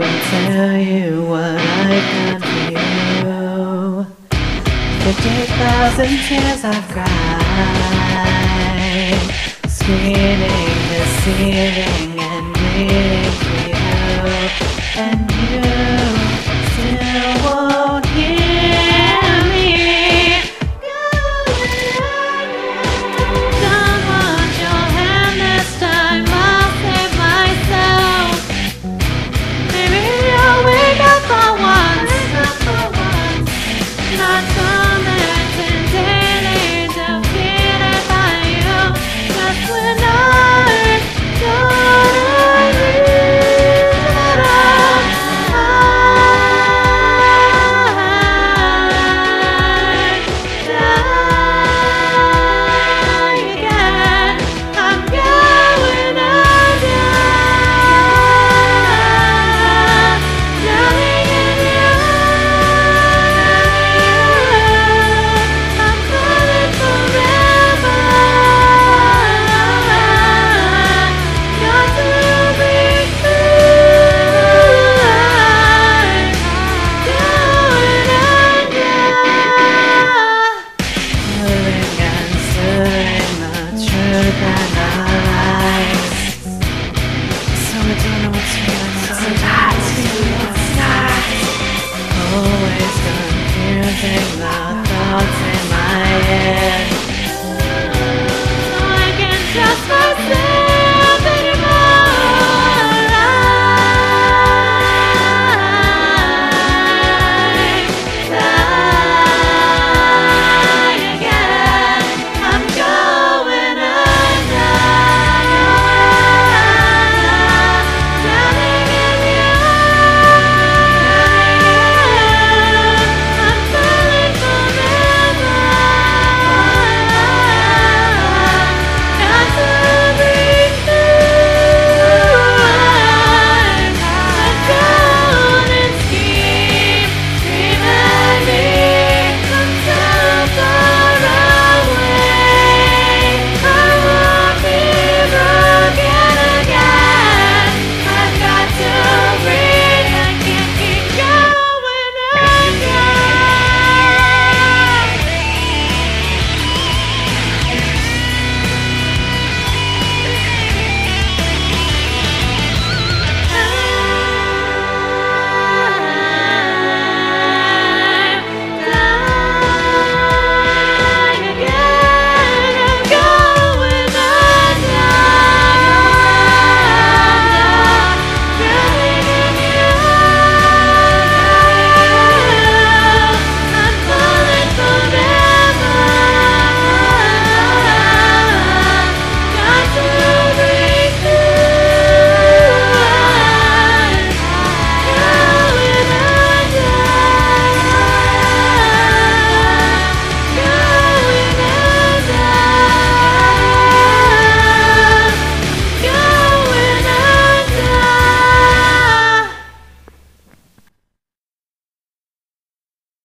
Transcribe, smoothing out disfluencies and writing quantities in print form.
will tell you what I've done for you. 50,000 tears I've cried, screaming, deceiving, and bleeding for you, and you still won't hear me. Don't want your hand this time, I'll save myself. Maybe you'll wake up for once, not tormented daily, defeated by you. Just when I don't believe that I die again, I'm going under, drowning in you. I'm falling forever. Got to be free. Going under. Living and serving the truth and the lies. So I don't know what's real and what's not. Always confusing the